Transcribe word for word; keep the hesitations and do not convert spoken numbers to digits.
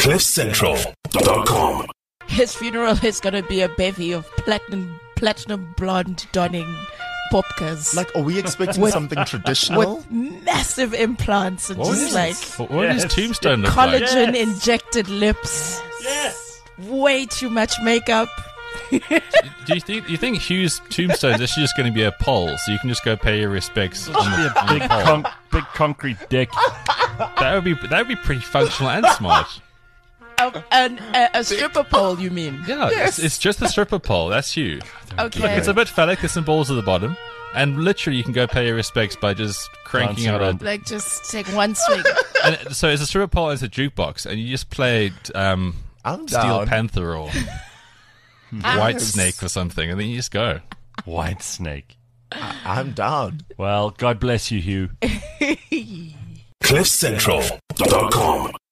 cliff central dot com. His funeral is going to be a bevy of platinum, platinum blonde donning popkas. Like, are we expecting With- something traditional? with massive implants and What just is- like What, what Yes. does Tombstone look like? collagen injected lips. Yes. Way too much makeup. Do you think you think Hugh's tombstone is actually just going to be a pole, so you can just go pay your respects on the, Be a on the big, pole? con- big concrete dick. That would be that would be pretty functional and smart. Oh, and uh, a stripper pole, you mean? Yeah, it's, it's just a stripper pole. That's Hugh. Okay. Look, it's a bit phallic. There's some balls at the bottom, and literally you can go pay your respects by just cranking Dancing out a. around. Like, just take one swing. And it- so it's a stripper pole. It's a jukebox, and you just play um, I'm Steel down. Panther or White Snake or something, and then you just go. White snake. I'm down. Well, God bless you, Hugh. cliff central dot com.